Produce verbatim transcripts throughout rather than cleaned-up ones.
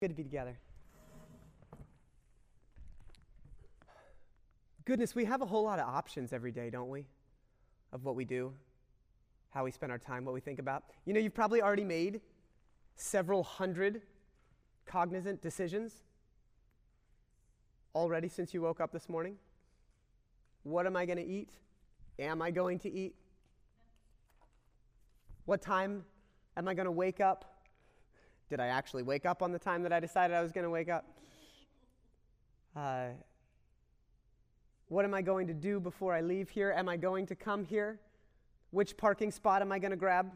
Good to be together. Goodness, we have a whole lot of options every day, don't we? Of what we do, how we spend our time, what we think about. You know, you've probably already made several hundred cognizant decisions already since you woke up this morning. What am I going to eat? Am I going to eat? What time am I going to wake up? Did I actually wake up on the time that I decided I was going to wake up? Uh, what am I going to do before I leave here? Am I going to come here? Which parking spot am I going to grab?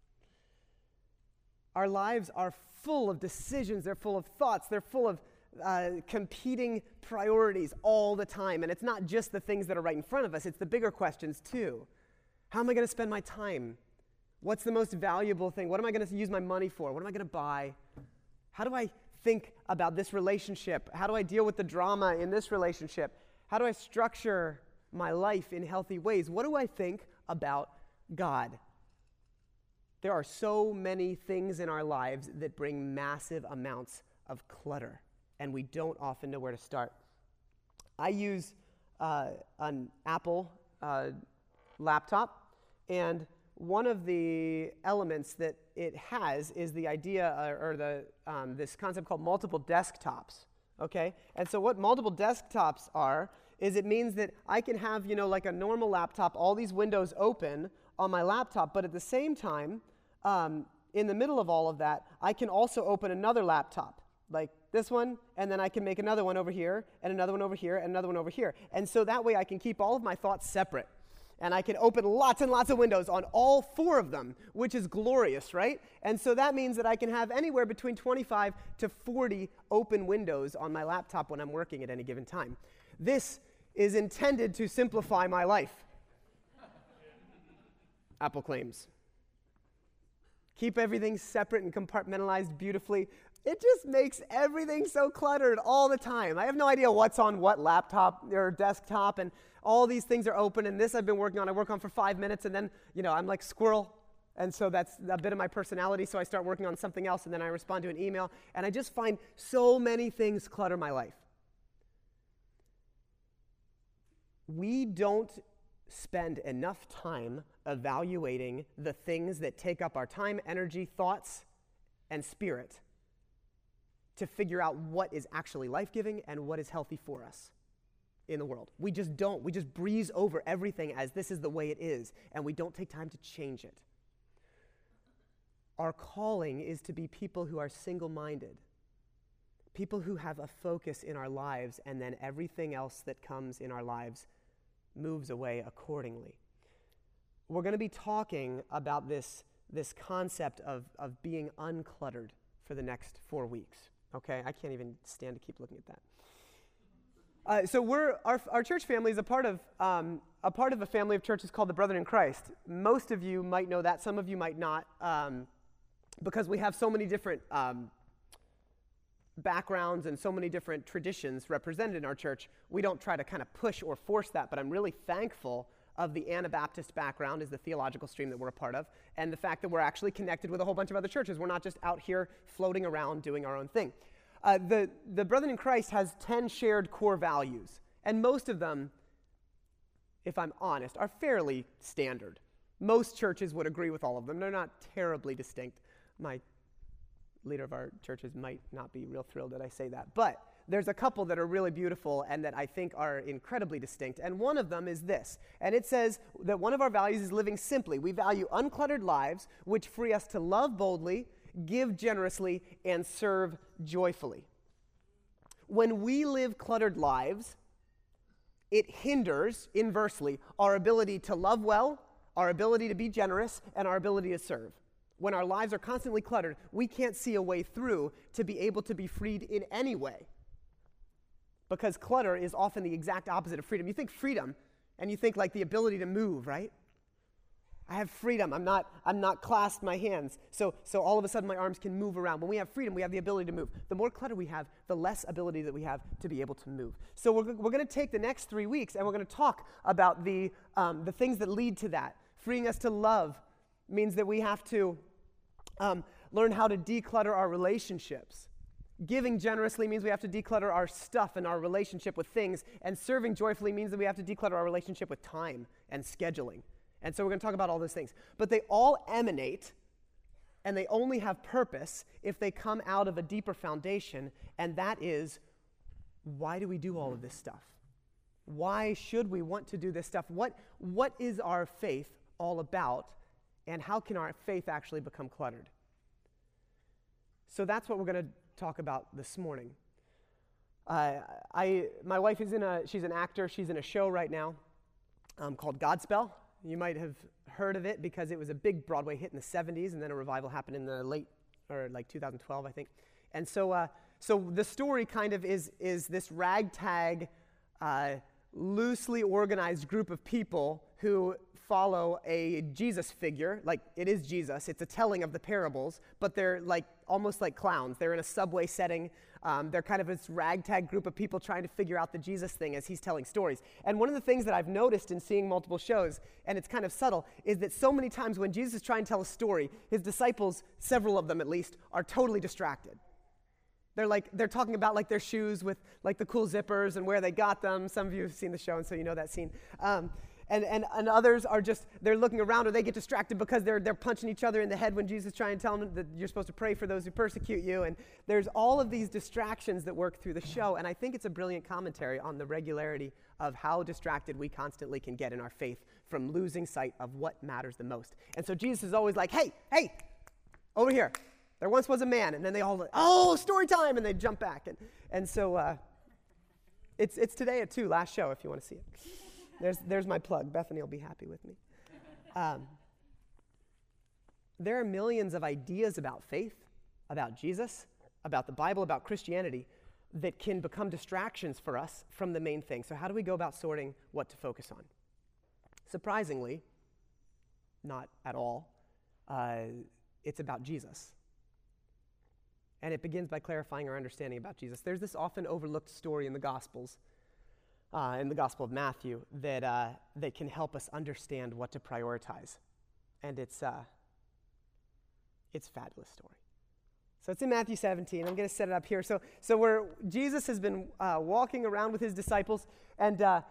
Our lives are full of decisions. They're full of thoughts. They're full of uh, competing priorities all the time. And it's not just the things that are right in front of us. It's the bigger questions, too. How am I going to spend my time? What's the most valuable thing? What am I going to use my money for? What am I going to buy? How do I think about this relationship? How do I deal with the drama in this relationship? How do I structure my life in healthy ways? What do I think about God? There are so many things in our lives that bring massive amounts of clutter, and we don't often know where to start. I use uh, an Apple uh, laptop, and one of the elements that it has is the idea, uh, or the um, this concept called multiple desktops, okay? And so what multiple desktops are is it means that I can have, you know, like a normal laptop, all these windows open on my laptop, but at the same time, um, in the middle of all of that, I can also open another laptop, like this one, and then I can make another one over here, and another one over here, and another one over here. And so that way I can keep all of my thoughts separate. And I can open lots and lots of windows on all four of them, which is glorious, right? And so that means that I can have anywhere between twenty-five to forty open windows on my laptop when I'm working at any given time. This is intended to simplify my life. Apple claims. Keep everything separate and compartmentalized beautifully. It just makes everything so cluttered all the time. I have no idea what's on what laptop or desktop, and all these things are open, and this I've been working on. I work on for five minutes, and then, you know, I'm like squirrel, and so that's a bit of my personality, so I start working on something else, and then I respond to an email, and I just find so many things clutter my life. We don't spend enough time evaluating the things that take up our time, energy, thoughts, and spirit to figure out what is actually life-giving and what is healthy for us in the world. We just don't. We just breeze over everything as this is the way it is, and we don't take time to change it. Our calling is to be people who are single-minded, people who have a focus in our lives, and then everything else that comes in our lives moves away accordingly. We're going to be talking about this, this concept of, of being uncluttered for the next four weeks. Okay, I can't even stand to keep looking at that. Uh, so we're our our church family is a part of um, a part of a family of churches called the Brethren in Christ. Most of you might know that. Some of you might not, um, because we have so many different um, backgrounds and so many different traditions represented in our church. We don't try to kind of push or force that, but I'm really thankful of the Anabaptist background is the theological stream that we're a part of, and the fact that we're actually connected with a whole bunch of other churches. We're not just out here floating around doing our own thing. Uh, the, the Brethren in Christ has ten shared core values, and most of them, if I'm honest, are fairly standard. Most churches would agree with all of them. They're not terribly distinct. My leader of our churches might not be real thrilled that I say that, but there's a couple that are really beautiful and that I think are incredibly distinct, and one of them is this, and it says that one of our values is living simply. We value uncluttered lives, which free us to love boldly, give generously, and serve joyfully. When we live cluttered lives, it hinders, inversely, our ability to love well, our ability to be generous, and our ability to serve. When our lives are constantly cluttered, we can't see a way through to be able to be freed in any way. Because clutter is often the exact opposite of freedom. You think freedom, and you think like the ability to move, right? I have freedom. I'm not, I'm not clasped my hands. So, so all of a sudden my arms can move around. When we have freedom, we have the ability to move. The more clutter we have, the less ability that we have to be able to move. So we're, we're going to take the next three weeks, and we're going to talk about the, um, the things that lead to that. Freeing us to love means that we have to um, learn how to declutter our relationships. Giving generously means we have to declutter our stuff and our relationship with things, and serving joyfully means that we have to declutter our relationship with time and scheduling. And so we're going to talk about all those things. But they all emanate, and they only have purpose if they come out of a deeper foundation, and that is, why do we do all of this stuff? Why should we want to do this stuff? What, what is our faith all about, and how can our faith actually become cluttered? So that's what we're going to talk about this morning. Uh, I, my wife is in a, she's an actor, she's in a show right now um, called Godspell. You might have heard of it because it was a big Broadway hit in the seventies, and then a revival happened in the late, or like two thousand twelve, I think. And so uh, so the story kind of is, is this ragtag, uh, loosely organized group of people who follow a Jesus figure. Like, it is Jesus. It's a telling of the parables, but they're like almost like clowns. They're in a subway setting. Um, they're kind of this ragtag group of people trying to figure out the Jesus thing as he's telling stories. And one of the things that I've noticed in seeing multiple shows, and it's kind of subtle, is that so many times when Jesus is trying to tell a story, his disciples, several of them at least, are totally distracted. They're like, they're talking about like their shoes with like the cool zippers and where they got them. Some of you have seen the show, and so you know that scene. Um, and, and and others are just, they're looking around, or they get distracted because they're they're punching each other in the head when Jesus is trying to tell them that you're supposed to pray for those who persecute you. And there's all of these distractions that work through the show. And I think it's a brilliant commentary on the regularity of how distracted we constantly can get in our faith from losing sight of what matters the most. And so Jesus is always like, hey, hey, over here. There once was a man, and then they all, like, oh, story time, and they jump back. And and so uh, it's it's today at two, last show, if you want to see it. There's there's my plug. Bethany will be happy with me. Um, there are millions of ideas about faith, about Jesus, about the Bible, about Christianity, that can become distractions for us from the main thing. So how do we go about sorting what to focus on? Surprisingly, not at all, uh, it's about Jesus. And it begins by clarifying our understanding about Jesus. There's this often overlooked story in the Gospels, uh, in the Gospel of Matthew, that uh, that can help us understand what to prioritize. And it's uh, it's a fabulous story. So it's in Matthew seventeen. I'm going to set it up here. So so where Jesus has been uh, walking around with his disciples, and uh,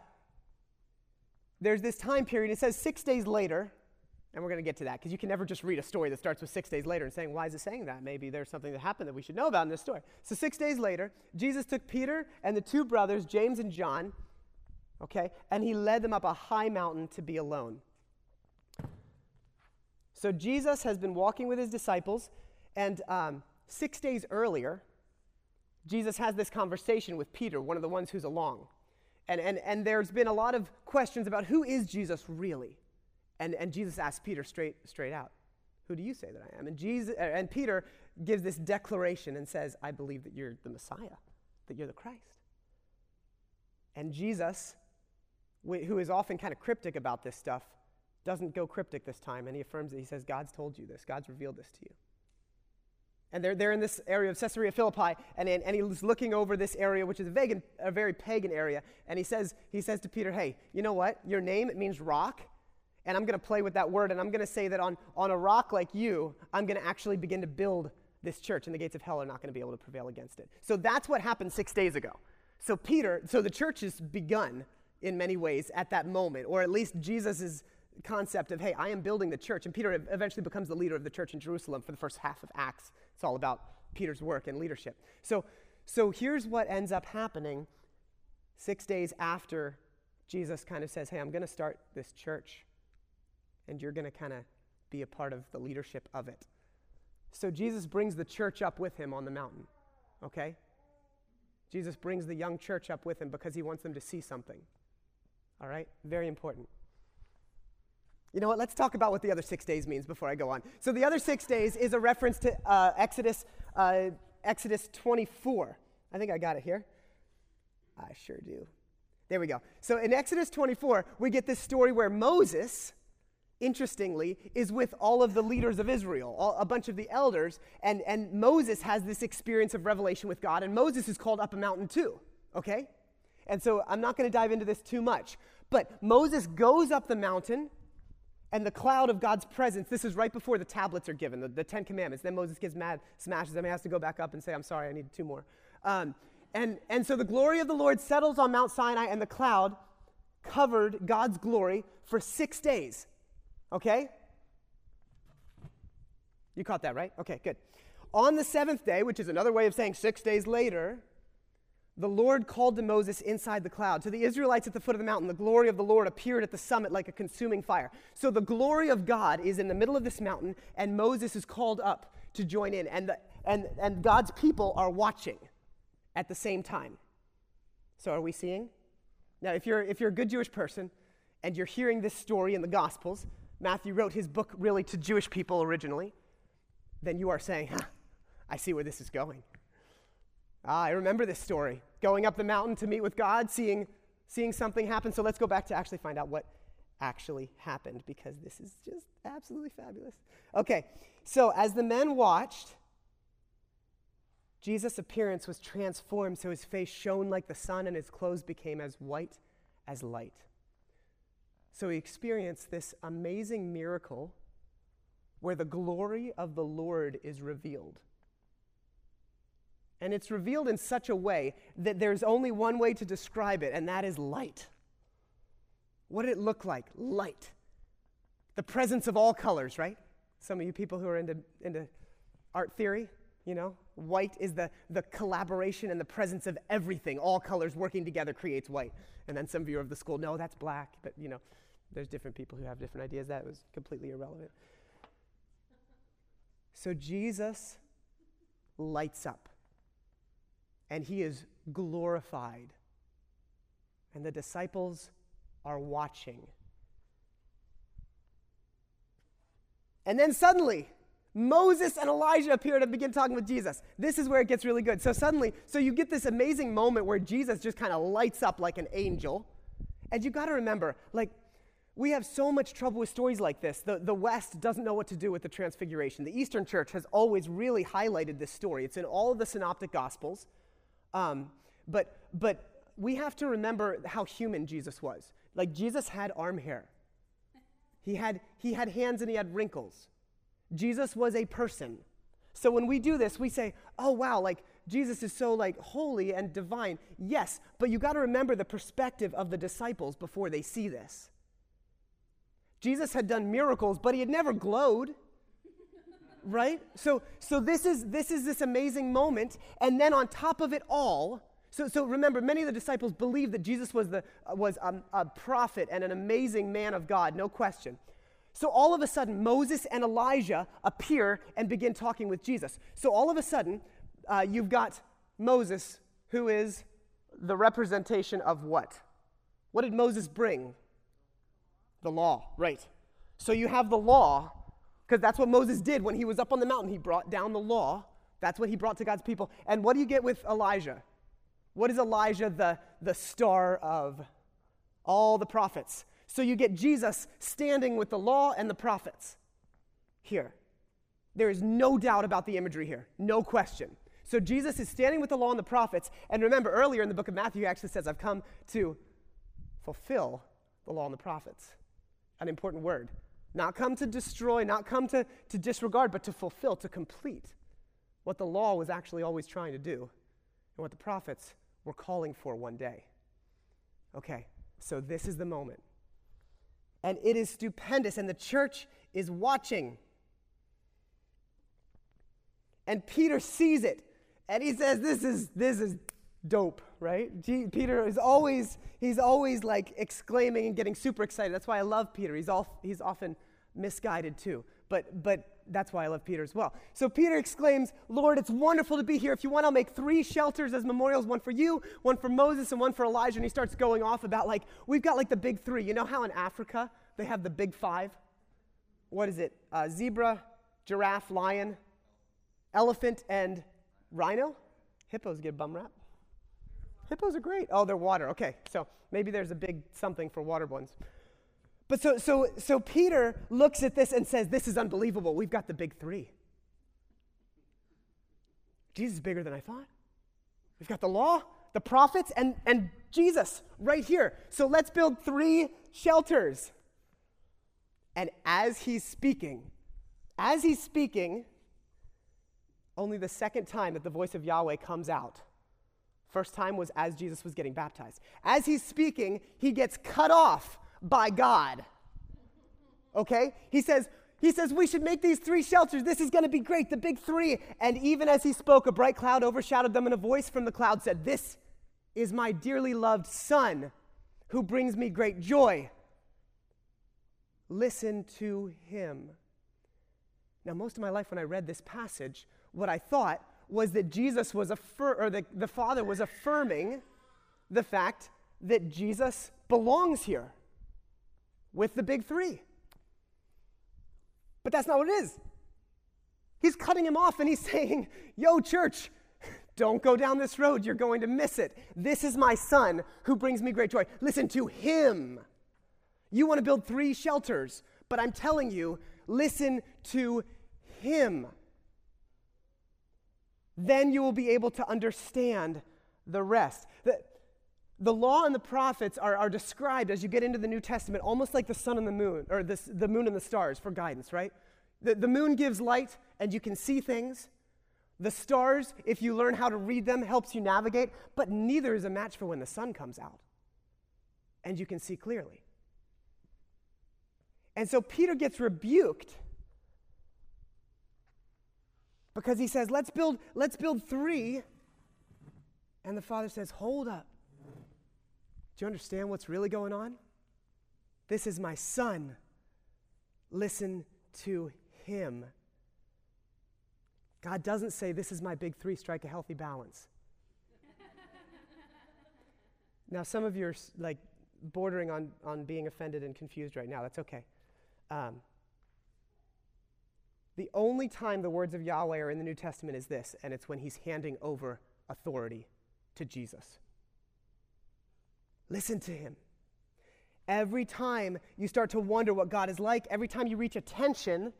there's this time period. It says six days later. And we're going to get to that, because you can never just read a story that starts with six days later and saying, why is it saying that? Maybe there's something that happened that we should know about in this story. So six days later, Jesus took Peter and the two brothers, James and John, okay, and he led them up a high mountain to be alone. So Jesus has been walking with his disciples, and um, six days earlier, Jesus has this conversation with Peter, one of the ones who's along. And, and, and there's been a lot of questions about who is Jesus really? And, and Jesus asks Peter straight straight out, who do you say that I am? And Jesus uh, and Peter gives this declaration and says, I believe that you're the Messiah, that you're the Christ. And Jesus, wh- who is often kind of cryptic about this stuff, doesn't go cryptic this time, and he affirms it. He says, God's told you this. God's revealed this to you. And they're, they're in this area of Caesarea Philippi, and, and, and he's looking over this area, which is a, vegan, a very pagan area, and he says, he says to Peter, hey, you know what? Your name, it means rock. And I'm going to play with that word, and I'm going to say that on, on a rock like you, I'm going to actually begin to build this church, and the gates of hell are not going to be able to prevail against it. So that's what happened six days ago. So Peter, so the church has begun in many ways at that moment, or at least Jesus' concept of, hey, I am building the church. And Peter eventually becomes the leader of the church in Jerusalem for the first half of Acts. It's all about Peter's work and leadership. So, so here's what ends up happening six days after Jesus kind of says, hey, I'm going to start this church. And you're going to kind of be a part of the leadership of it. So Jesus brings the church up with him on the mountain, okay? Jesus brings the young church up with him because he wants them to see something, all right? Very important. You know what? Let's talk about what the other six days means before I go on. So the other six days is a reference to uh, Exodus, uh, Exodus twenty-four. I think I got it here. I sure do. There we go. So in Exodus twenty-four, we get this story where Moses, interestingly, is with all of the leaders of Israel, all, a bunch of the elders, and, and Moses has this experience of revelation with God, and Moses is called up a mountain too, okay? And so I'm not going to dive into this too much, but Moses goes up the mountain, and the cloud of God's presence. This is right before the tablets are given, the, the Ten Commandments. Then Moses gets mad, smashes them, he has to go back up and say, I'm sorry, I need two more. Um, and, and so the glory of the Lord settles on Mount Sinai, and the cloud covered God's glory for six days. Okay? You caught that, right? Okay, good. On the seventh day, which is another way of saying six days later, the Lord called to Moses inside the cloud. To the Israelites at the foot of the mountain, the glory of the Lord appeared at the summit like a consuming fire. So the glory of God is in the middle of this mountain, and Moses is called up to join in. And, the, and, and God's people are watching at the same time. So are we seeing? Now, if you're, if you're a good Jewish person, and you're hearing this story in the Gospels, Matthew wrote his book really to Jewish people originally, then you are saying, huh, I see where this is going. Ah, I remember this story. Going up the mountain to meet with God, seeing, seeing something happen. So let's go back to actually find out what actually happened, because this is just absolutely fabulous. Okay, so as the men watched, Jesus' appearance was transformed, so his face shone like the sun and his clothes became as white as light. So he experienced this amazing miracle where the glory of the Lord is revealed. And it's revealed in such a way that there's only one way to describe it, and that is light. What did it look like? Light. The presence of all colors, right? Some of you people who are into, into art theory, you know, white is the, the collaboration and the presence of everything. All colors working together creates white. And then some of you are of the school, no, that's black. But, you know, there's different people who have different ideas. That was completely irrelevant. So Jesus lights up, and he is glorified. And the disciples are watching. And then suddenly, Moses and Elijah appear to begin talking with Jesus. This is where it gets really good. So suddenly, so you get this amazing moment where Jesus just kind of lights up like an angel. And you got to remember, like, we have so much trouble with stories like this. The, the West doesn't know what to do with the Transfiguration. The Eastern Church has always really highlighted this story. It's in all of the Synoptic Gospels. Um, but, but we have to remember how human Jesus was. Like, Jesus had arm hair. He had, he had hands and he had wrinkles. Jesus was a person. So when we do this, we say, oh, wow, like, Jesus is so, like, holy and divine. Yes, but you got to remember the perspective of the disciples before they see this. Jesus had done miracles, but he had never glowed, right? So, so this is this is this amazing moment, and then on top of it all, so so remember, many of the disciples believed that Jesus was the uh, was um, a prophet and an amazing man of God, no question. So all of a sudden, Moses and Elijah appear and begin talking with Jesus. So all of a sudden, uh, you've got Moses, who is the representation of what? What did Moses bring? The law, right. So you have the law, because that's what Moses did when he was up on the mountain. He brought down the law. That's what he brought to God's people. And what do you get with Elijah? What is Elijah, the, the star of all the prophets? So you get Jesus standing with the law and the prophets here. There is no doubt about the imagery here, no question. So Jesus is standing with the law and the prophets. And remember, earlier in the book of Matthew, he actually says, I've come to fulfill the law and the prophets. An important word. Not come to destroy, not come to, to disregard, but to fulfill, to complete what the law was actually always trying to do and what the prophets were calling for one day. Okay, so this is the moment. And it is stupendous, and the church is watching. And Peter sees it, and he says, this is, this is dope, right? G- Peter is always, he's always like exclaiming and getting super excited. That's why I love Peter. He's all, he's often misguided too. But, but that's why I love Peter as well. So Peter exclaims, Lord, it's wonderful to be here. If you want, I'll make three shelters as memorials, one for you, one for Moses, and one for Elijah. And he starts going off about like, we've got like the big three. You know how in Africa they have the big five? What is it? Uh, zebra, giraffe, lion, elephant, and rhino? Hippos get a bum rap. Hippos are great. Oh, they're water. Okay, so maybe there's a big something for water ones. But so so so Peter looks at this and says, this is unbelievable. We've got the big three. Jesus is bigger than I thought. We've got the law, the prophets, and, and Jesus right here. So let's build three shelters. And as he's speaking, as he's speaking, only the second time that the voice of Yahweh comes out. First time was as Jesus was getting baptized. As he's speaking, he gets cut off by God. Okay? He says, he says, we should make these three shelters. This is going to be great, the big three. And even as he spoke, a bright cloud overshadowed them, and a voice from the cloud said, this is my dearly loved son, who brings me great joy. Listen to him. Now, most of my life when I read this passage, what I thought was that Jesus was affir- or the, the Father was affirming the fact that Jesus belongs here with the big three. But that's not what it is. He's cutting him off and he's saying, yo, church, don't go down this road. You're going to miss it. This is my son who brings me great joy. Listen to him. You want to build three shelters, but I'm telling you, listen to him. Then you will be able to understand the rest. The, the law and the prophets are, are described as you get into the New Testament almost like the sun and the moon, or this, the moon and the stars for guidance, right? The, the moon gives light and you can see things. The stars, if you learn how to read them, helps you navigate, but neither is a match for when the sun comes out and you can see clearly. And so Peter gets rebuked because he says, let's build, let's build three. And the Father says, hold up. Do you understand what's really going on? This is my son. Listen to him. God doesn't say, this is my big three, strike a healthy balance. Now, some of you are like bordering on, on being offended and confused right now. That's okay. Um, the only time the words of Yahweh are in the New Testament is this, and it's when he's handing over authority to Jesus. Listen to him. Every time you start to wonder what God is like, every time you reach a tension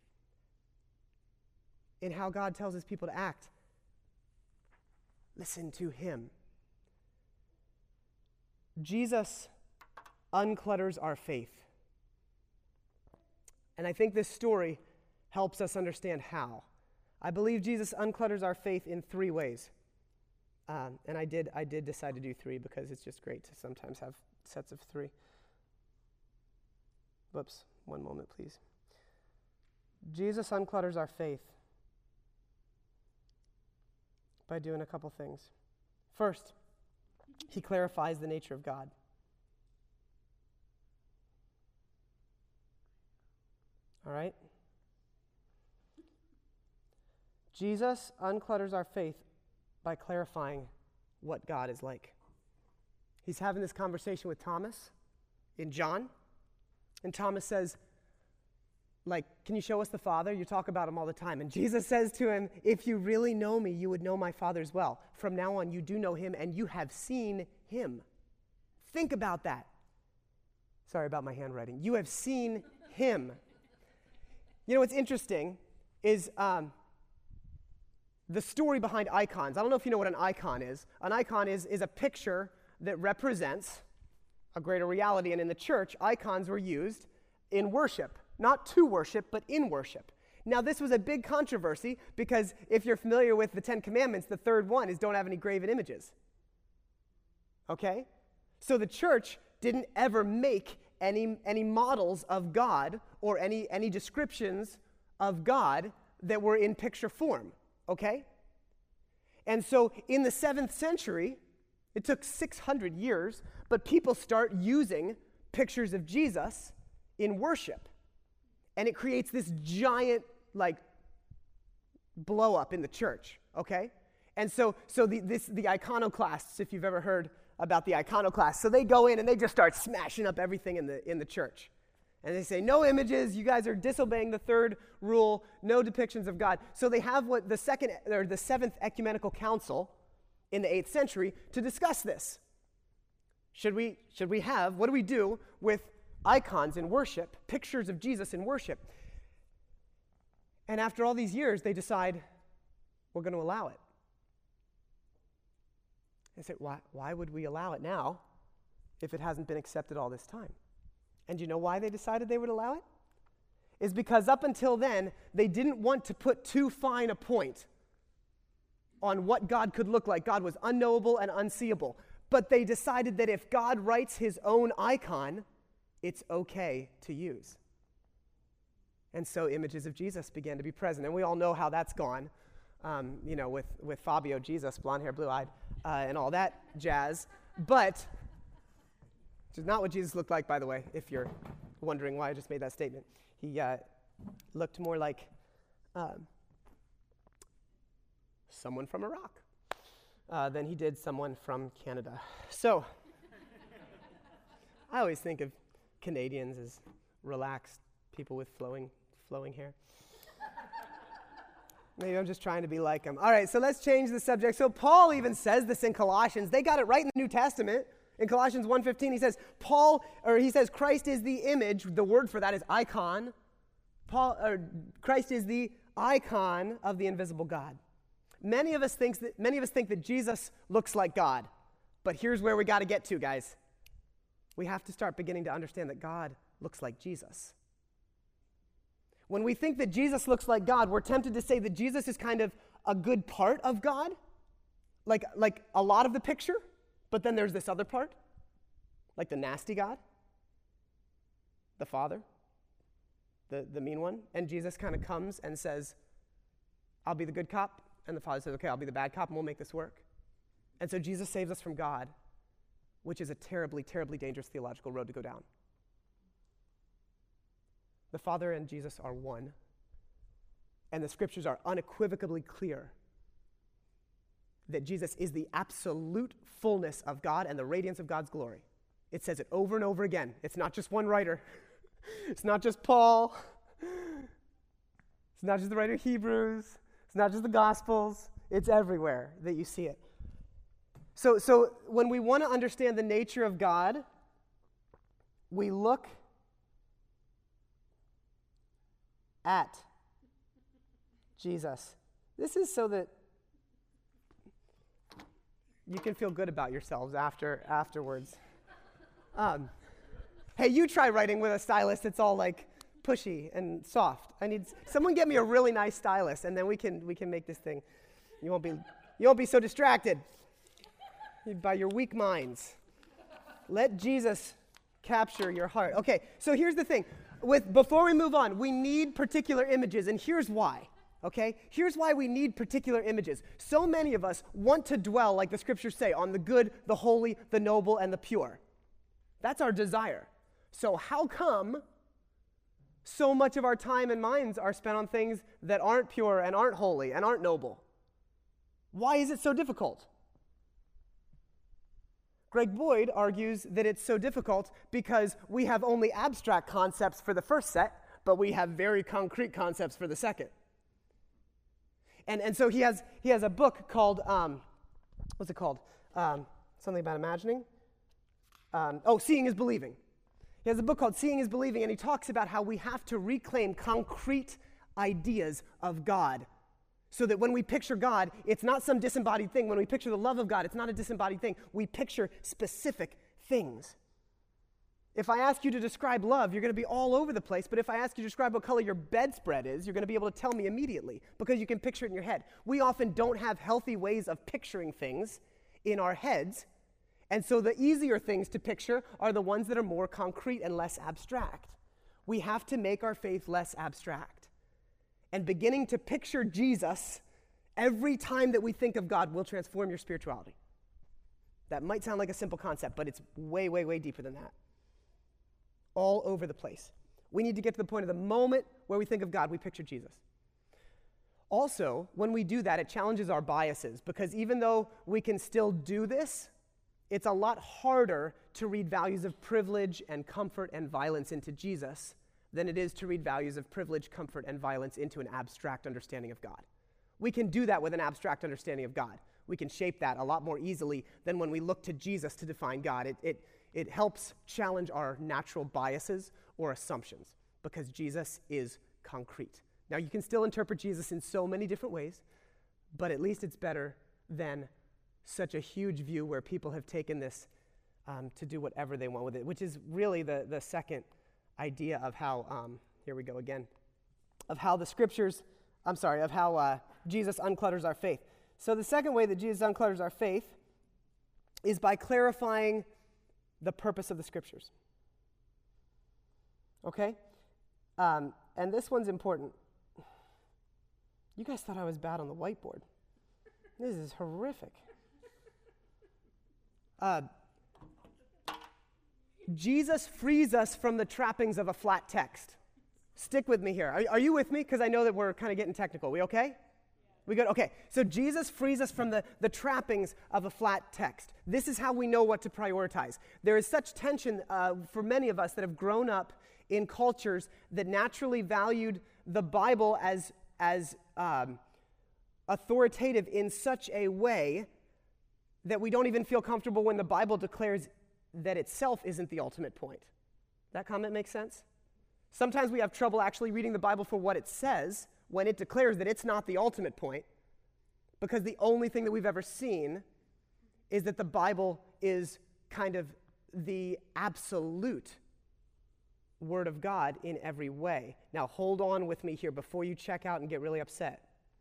in how God tells his people to act, listen to him. Jesus unclutters our faith. And I think this story helps us understand how. I believe Jesus unclutters our faith in three ways. Um, and I did, I did decide to do three because it's just great to sometimes have sets of three. Whoops, one moment, please. Jesus unclutters our faith by doing a couple things. First, he clarifies the nature of God. All right? Jesus unclutters our faith by clarifying what God is like. He's having this conversation with Thomas in John, and Thomas says, like, can you show us the Father? You talk about him all the time. And Jesus says to him, if you really know me, you would know my Father as well. From now on, you do know him, and you have seen him. Think about that. Sorry about my handwriting. You have seen him. You know what's interesting is um, the story behind icons. I don't know if you know what an icon is. An icon is, is a picture that represents a greater reality. And in the church, icons were used in worship. Not to worship, but in worship. Now, this was a big controversy because if you're familiar with the Ten Commandments, the third one is don't have any graven images. Okay? So the church didn't ever make any, any models of God or any, any descriptions of God that were in picture form. Okay? And so in the seventh century, it took six hundred years, but people start using pictures of Jesus in worship. And it creates this giant, like, blow up in the church, okay? And so so the this the iconoclasts, if you've ever heard about the iconoclasts, so they go in and they just start smashing up everything in the in the church. And they say, no images, you guys are disobeying the third rule, no depictions of God. So they have what the second or the seventh ecumenical council in the eighth century to discuss this. Should we should we have, what do we do with icons in worship, pictures of Jesus in worship? And after all these years, they decide, we're going to allow it. They say, why, why would we allow it now if it hasn't been accepted all this time? And do you know why they decided they would allow it? is because up until then, they didn't want to put too fine a point on what God could look like. God was unknowable and unseeable. But they decided that if God writes his own icon, it's okay to use. And so images of Jesus began to be present. And we all know how that's gone, um, you know, with, with Fabio Jesus, blonde hair, blue-eyed, uh, and all that jazz. But, which is not what Jesus looked like, by the way, if you're wondering why I just made that statement. He uh, looked more like um, someone from Iraq uh, than he did someone from Canada. So, I always think of Canadians as relaxed people with flowing flowing hair. Maybe I'm just trying to be like them. All right, so let's change the subject. So Paul even says this in Colossians. They got it right in the New Testament. In Colossians one fifteen, he says, Paul, or he says, Christ is the image. The word for that is icon. Paul, or Christ is the icon of the invisible God. Many of us think that many of us think that Jesus looks like God. But here's where we got to get to, guys. We have to start beginning to understand that God looks like Jesus. When we think that Jesus looks like God, we're tempted to say that Jesus is kind of a good part of God, like, like a lot of the picture, but then there's this other part, like the nasty God, the Father, the, the mean one, and Jesus kind of comes and says, I'll be the good cop, and the Father says, okay, I'll be the bad cop, and we'll make this work. And so Jesus saves us from God, which is a terribly, terribly dangerous theological road to go down. The Father and Jesus are one, and the scriptures are unequivocally clear that Jesus is the absolute fullness of God and the radiance of God's glory. It says it over and over again. It's not just one writer. It's not just Paul. It's not just the writer of Hebrews. It's not just the Gospels. It's everywhere that you see it. So, so when we want to understand the nature of God, we look at Jesus. This is so that you can feel good about yourselves after afterwards. Um, hey, you try writing with a stylus that's all like pushy and soft. I need someone get me a really nice stylus, and then we can we can make this thing. You won't be you won't be so distracted by your weak minds. Let Jesus capture your heart. Okay, so here's the thing. With, before we move on, we need particular images, and here's why, okay? Here's why we need particular images. So many of us want to dwell, like the scriptures say, on the good, the holy, the noble, and the pure. That's our desire. So how come so much of our time and minds are spent on things that aren't pure and aren't holy and aren't noble? Why is it so difficult? Greg Boyd argues that it's so difficult because we have only abstract concepts for the first set, but we have very concrete concepts for the second. And and so he has he has a book called, um, what's it called? Um, something about imagining? Um, oh, Seeing is Believing. He has a book called Seeing is Believing, and he talks about how we have to reclaim concrete ideas of God, so that when we picture God, it's not some disembodied thing. When we picture the love of God, it's not a disembodied thing. We picture specific things. If I ask you to describe love, you're going to be all over the place. But if I ask you to describe what color your bedspread is, you're going to be able to tell me immediately because you can picture it in your head. We often don't have healthy ways of picturing things in our heads. And so the easier things to picture are the ones that are more concrete and less abstract. We have to make our faith less abstract. And beginning to picture Jesus every time that we think of God will transform your spirituality. That might sound like a simple concept, but it's way, way, way deeper than that. All over the place. We need to get to the point of the moment where we think of God, we picture Jesus. Also, when we do that, it challenges our biases, because even though we can still do this, it's a lot harder to read values of privilege and comfort and violence into Jesus than it is to read values of privilege, comfort, and violence into an abstract understanding of God. We can do that with an abstract understanding of God. We can shape that a lot more easily than when we look to Jesus to define God. It, it, it helps challenge our natural biases or assumptions, because Jesus is concrete. Now, you can still interpret Jesus in so many different ways, but at least it's better than such a huge view where people have taken this um, to do whatever they want with it, which is really the, the second idea of how, um, here we go again, of how the scriptures, I'm sorry, of how uh, Jesus unclutters our faith. So the second way that Jesus unclutters our faith is by clarifying the purpose of the scriptures. Okay? Um, and this one's important. You guys thought I was bad on the whiteboard. This is horrific. Uh, Jesus frees us from the trappings of a flat text. Stick with me here. Are, are you with me? Because I know that we're kind of getting technical. We okay? We good? Okay. So Jesus frees us from the, the trappings of a flat text. This is how we know what to prioritize. There is such tension uh, for many of us that have grown up in cultures that naturally valued the Bible as, as um, authoritative in such a way that we don't even feel comfortable when the Bible declares that itself isn't the ultimate point. That comment makes sense? Sometimes we have trouble actually reading the Bible for what it says when it declares that it's not the ultimate point, because the only thing that we've ever seen is that the Bible is kind of the absolute Word of God in every way. Now, hold on with me here before you check out and get really upset.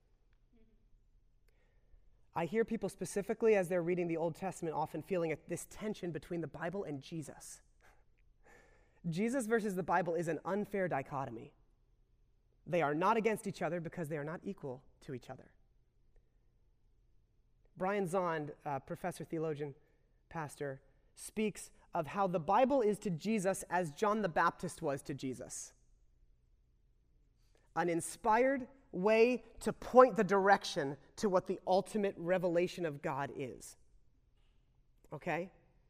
I hear people specifically as they're reading the Old Testament often feeling a, this tension between the Bible and Jesus. Jesus versus the Bible is an unfair dichotomy. They are not against each other because they are not equal to each other. Brian Zond, uh, professor, theologian, pastor, speaks of how the Bible is to Jesus as John the Baptist was to Jesus. An inspired way to point the direction to what the ultimate revelation of God is. Okay?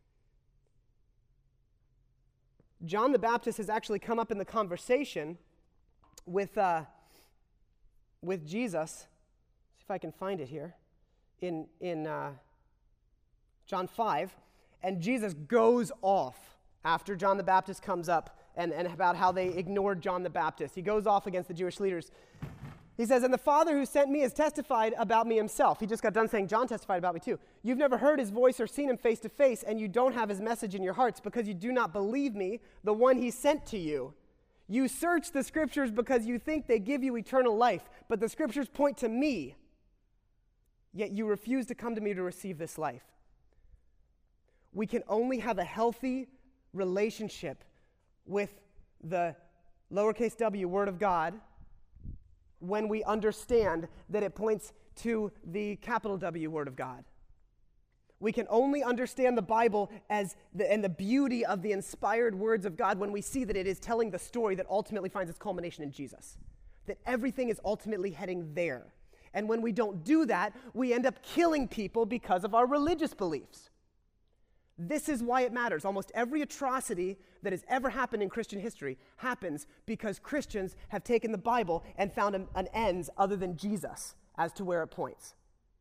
John the Baptist has actually come up in the conversation with, uh, with Jesus. See if I can find it here. In, in uh, John five. And Jesus goes off after John the Baptist comes up and, and about how they ignored John the Baptist. He goes off against the Jewish leaders. He says, and the Father who sent me has testified about me himself. He just got done saying, John testified about me too. You've never heard his voice or seen him face to face, and you don't have his message in your hearts because you do not believe me, the one he sent to you. You search the scriptures because you think they give you eternal life, but the scriptures point to me. Yet you refuse to come to me to receive this life. We can only have a healthy relationship with the lowercase w Word of God when we understand that it points to the capital W Word of God. We can only understand the Bible as the, and the beauty of the inspired words of God when we see that it is telling the story that ultimately finds its culmination in Jesus. That everything is ultimately heading there. And when we don't do that, we end up killing people because of our religious beliefs. This is why it matters. Almost every atrocity that has ever happened in Christian history happens because Christians have taken the Bible and found an, an ends other than Jesus as to where it points.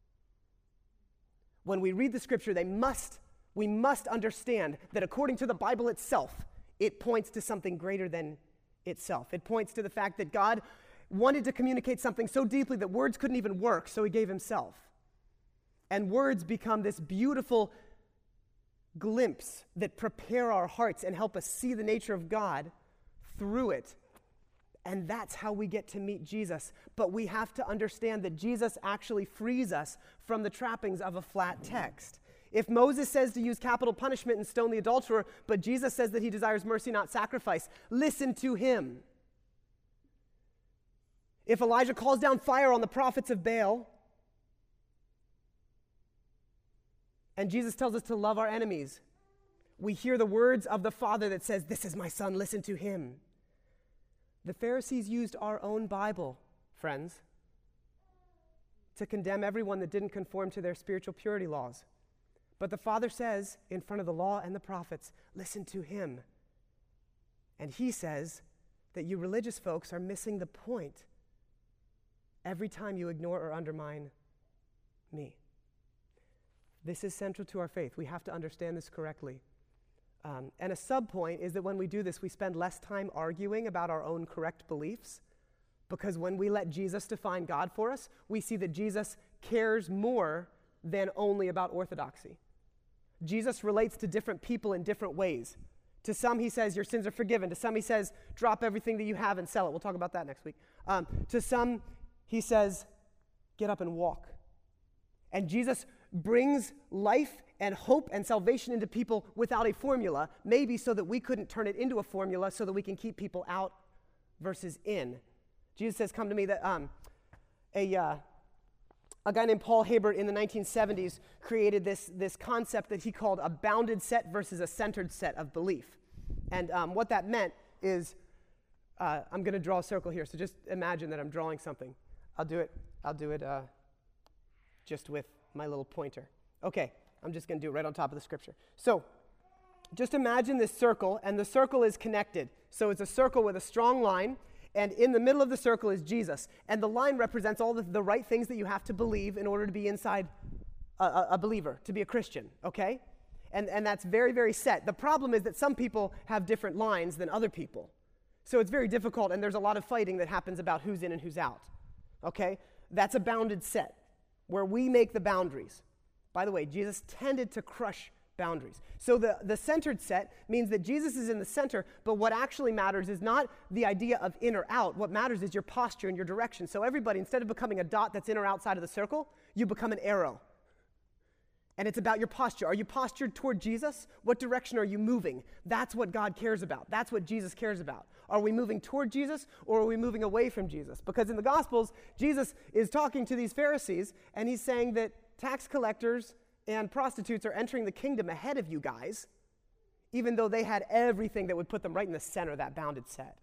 When we read the scripture, they must, we must understand that according to the Bible itself, it points to something greater than itself. It points to the fact that God wanted to communicate something so deeply that words couldn't even work, so he gave himself. And words become this beautiful glimpse that prepare our hearts and help us see the nature of God through it. And that's how we get to meet Jesus. But we have to understand that Jesus actually frees us from the trappings of a flat text. If Moses says to use capital punishment and stone the adulterer, but Jesus says that he desires mercy, not sacrifice, listen to him. If Elijah calls down fire on the prophets of Baal, and Jesus tells us to love our enemies, we hear the words of the Father that says, this is my son, listen to him. The Pharisees used our own Bible, friends, to condemn everyone that didn't conform to their spiritual purity laws. But the Father says, in front of the law and the prophets, listen to him. And he says that you religious folks are missing the point every time you ignore or undermine me. This is central to our faith. We have to understand this correctly. Um, and a sub-point is that when we do this, we spend less time arguing about our own correct beliefs, because when we let Jesus define God for us, we see that Jesus cares more than only about orthodoxy. Jesus relates to different people in different ways. To some, he says, your sins are forgiven. To some, he says, drop everything that you have and sell it. We'll talk about that next week. Um, to some, he says, get up and walk. And Jesus brings life and hope and salvation into people without a formula, maybe so that we couldn't turn it into a formula so that we can keep people out versus in. Jesus says, come to me, that um, a, uh, a guy named Paul Habert in the nineteen seventies created this, this concept that he called a bounded set versus a centered set of belief. And um, what that meant is, uh, I'm going to draw a circle here, so just imagine that I'm drawing something. I'll do it, I'll do it uh, just with my little pointer. Okay, I'm just going to do it right on top of the scripture. So, just imagine this circle, and the circle is connected. So it's a circle with a strong line, and in the middle of the circle is Jesus. And the line represents all the, the right things that you have to believe in order to be inside a, a, a believer, to be a Christian, okay? And, and that's very, very set. The problem is that some people have different lines than other people. So it's very difficult, and there's a lot of fighting that happens about who's in and who's out, okay? That's a bounded set, where we make the boundaries. By the way, Jesus tended to crush boundaries. So the, the centered set means that Jesus is in the center, but what actually matters is not the idea of in or out. What matters is your posture and your direction. So everybody, instead of becoming a dot that's in or outside of the circle, you become an arrow. And it's about your posture. Are you postured toward Jesus? What direction are you moving? That's what God cares about. That's what Jesus cares about. Are we moving toward Jesus, or are we moving away from Jesus? Because in the Gospels, Jesus is talking to these Pharisees, and he's saying that tax collectors and prostitutes are entering the kingdom ahead of you guys, even though they had everything that would put them right in the center of that bounded set.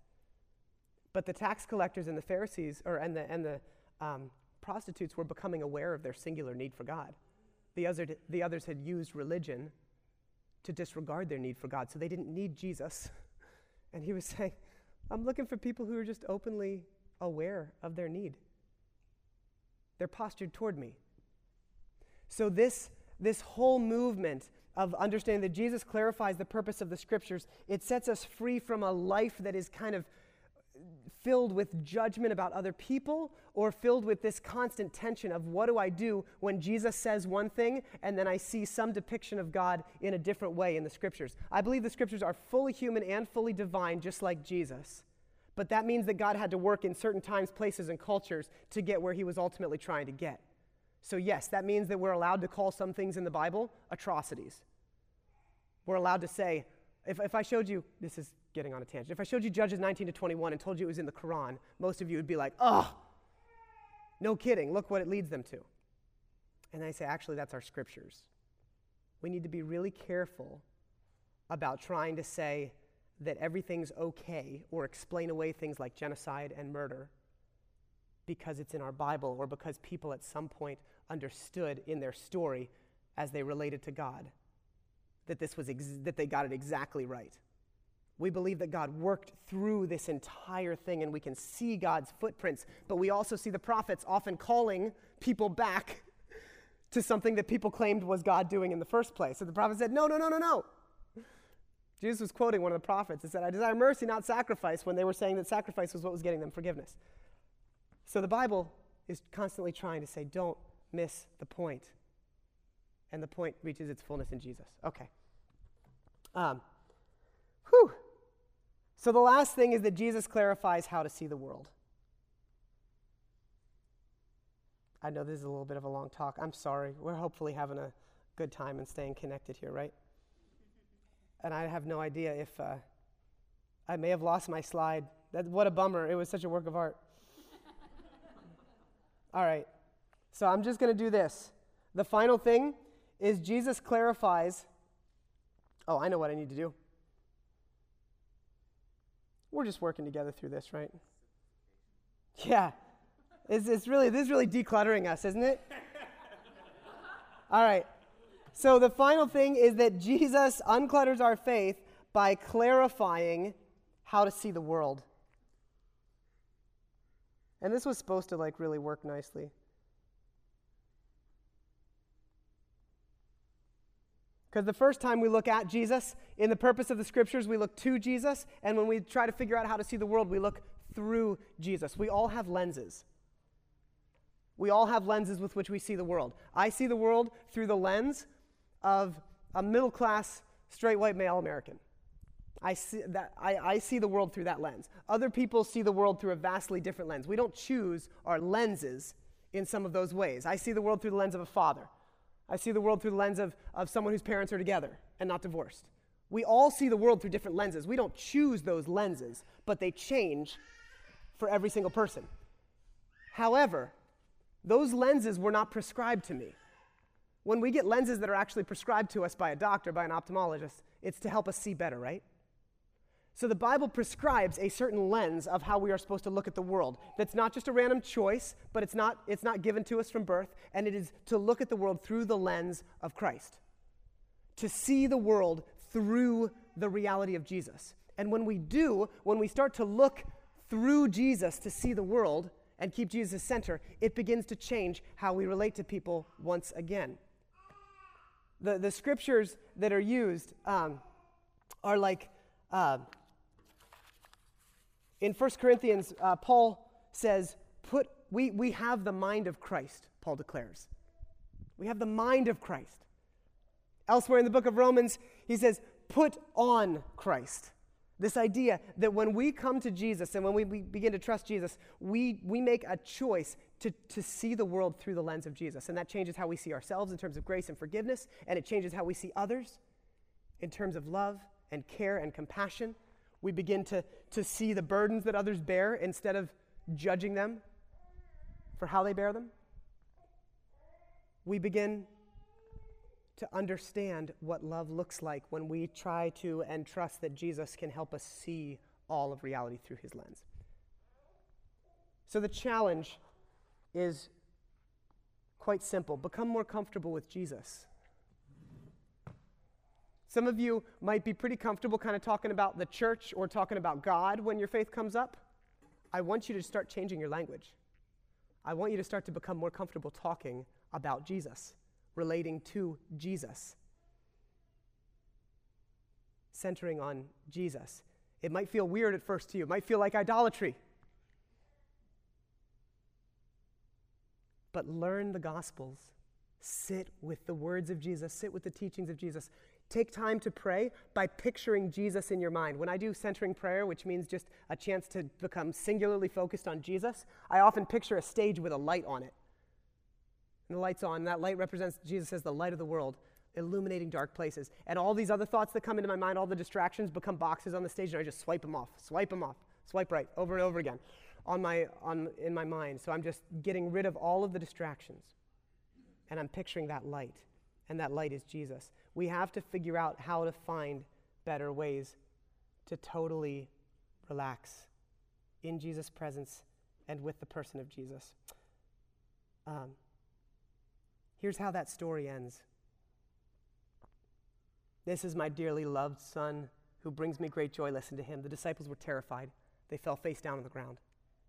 But the tax collectors and the Pharisees, or and the and the um, prostitutes were becoming aware of their singular need for God. The other, the others had used religion to disregard their need for God, so they didn't need Jesus. And he was saying, I'm looking for people who are just openly aware of their need. They're postured toward me. So this, this whole movement of understanding that Jesus clarifies the purpose of the scriptures, it sets us free from a life that is kind of filled with judgment about other people, or filled with this constant tension of what do I do when Jesus says one thing and then I see some depiction of God in a different way in the scriptures. I believe the scriptures are fully human and fully divine, just like Jesus. But that means that God had to work in certain times, places, and cultures to get where he was ultimately trying to get. So yes, that means that we're allowed to call some things in the Bible atrocities. We're allowed to say, if, if I showed you, this is getting on a tangent, if I showed you Judges nineteen to twenty-one and told you it was in the Quran, most of you would be like, oh, no kidding, look what it leads them to. And I say, actually, that's our scriptures. We need to be really careful about trying to say that everything's okay or explain away things like genocide and murder because it's in our Bible, or because people at some point understood in their story as they related to God that this was ex- that they got it exactly right. We believe that God worked through this entire thing, and we can see God's footprints, but we also see the prophets often calling people back to something that people claimed was God doing in the first place. So the prophet said, no, no, no, no, no. Jesus was quoting one of the prophets. He said, I desire mercy, not sacrifice, when they were saying that sacrifice was what was getting them forgiveness. So the Bible is constantly trying to say, don't miss the point. And the point reaches its fullness in Jesus. Okay. Um, whew. So the last thing is that Jesus clarifies how to see the world. I know this is a little bit of a long talk. I'm sorry. We're hopefully having a good time and staying connected here, right? And I have no idea if uh, I may have lost my slide. That, what a bummer. It was such a work of art. All right. So I'm just going to do this. The final thing is Jesus clarifies. Oh, I know what I need to do. We're just working together through this, right? Yeah. It's, it's really, this is really decluttering us, isn't it? All right. So the final thing is that Jesus unclutters our faith by clarifying how to see the world. And this was supposed to like really work nicely. Because the first time we look at Jesus, in the purpose of the scriptures, we look to Jesus, and when we try to figure out how to see the world, we look through Jesus. We all have lenses. We all have lenses with which we see the world. I see the world through the lens of a middle-class, straight white male American. I see, that, I, I see the world through that lens. Other people see the world through a vastly different lens. We don't choose our lenses in some of those ways. I see the world through the lens of a father. I see the world through the lens of, of someone whose parents are together and not divorced. We all see the world through different lenses. We don't choose those lenses, but they change for every single person. However, those lenses were not prescribed to me. When we get lenses that are actually prescribed to us by a doctor, by an ophthalmologist, it's to help us see better, right? So the Bible prescribes a certain lens of how we are supposed to look at the world. That's not just a random choice, but it's not, it's not given to us from birth, and it is to look at the world through the lens of Christ. To see the world through the reality of Jesus. And when we do, when we start to look through Jesus to see the world and keep Jesus as center, it begins to change how we relate to people once again. The, the scriptures that are used um, are like, uh, in First Corinthians, uh, Paul says, "Put we, we have the mind of Christ," Paul declares. We have the mind of Christ. Elsewhere in the book of Romans, he says, "Put on Christ." This idea that when we come to Jesus and when we, we begin to trust Jesus, we, we make a choice to, to see the world through the lens of Jesus. And that changes how we see ourselves in terms of grace and forgiveness, and it changes how we see others in terms of love and care and compassion. We begin to, to see the burdens that others bear instead of judging them for how they bear them. We begin to understand what love looks like when we try to and trust that Jesus can help us see all of reality through his lens. So the challenge is quite simple. Become more comfortable with Jesus. Some of you might be pretty comfortable kind of talking about the church or talking about God when your faith comes up. I want you to start changing your language. I want you to start to become more comfortable talking about Jesus, relating to Jesus, centering on Jesus. It might feel weird at first to you. It might feel like idolatry. But learn the Gospels. Sit with the words of Jesus. Sit with the teachings of Jesus. Take time to pray by picturing Jesus in your mind. When I do centering prayer, which means just a chance to become singularly focused on Jesus, I often picture a stage with a light on it. And the light's on, and that light represents Jesus as the light of the world, illuminating dark places. And all these other thoughts that come into my mind, all the distractions, become boxes on the stage, and I just swipe them off, swipe them off, swipe right, over and over again on my, on, in my mind. So I'm just getting rid of all of the distractions. And I'm picturing that light, and that light is Jesus. We have to figure out how to find better ways to totally relax in Jesus' presence and with the person of Jesus. Um, here's how that story ends. "This is my dearly loved son who brings me great joy. Listen to him." The disciples were terrified. They fell face down on the ground.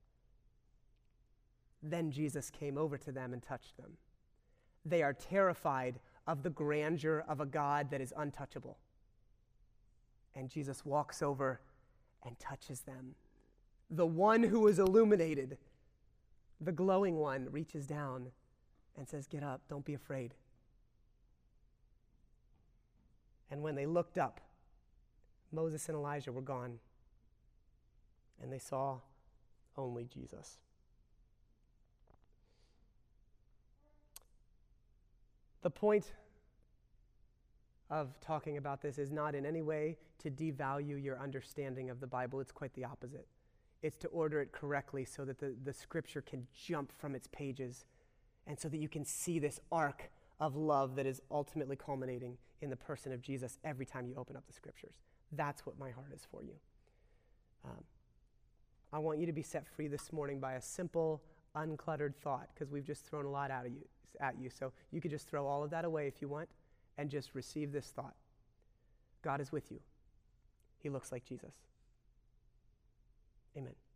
Then Jesus came over to them and touched them. They are terrified of the grandeur of a God that is untouchable. And Jesus walks over and touches them. The one who is illuminated, the glowing one, reaches down and says, "Get up, don't be afraid." And when they looked up, Moses and Elijah were gone, and they saw only Jesus. The point of talking about this is not in any way to devalue your understanding of the Bible. It's quite the opposite. It's to order it correctly so that the, the scripture can jump from its pages and so that you can see this arc of love that is ultimately culminating in the person of Jesus every time you open up the scriptures. That's what my heart is for you. Um, I want you to be set free this morning by a simple, uncluttered thought, because we've just thrown a lot out of you, at you. So you could just throw all of that away if you want and just receive this thought. God is with you. He looks like Jesus. Amen.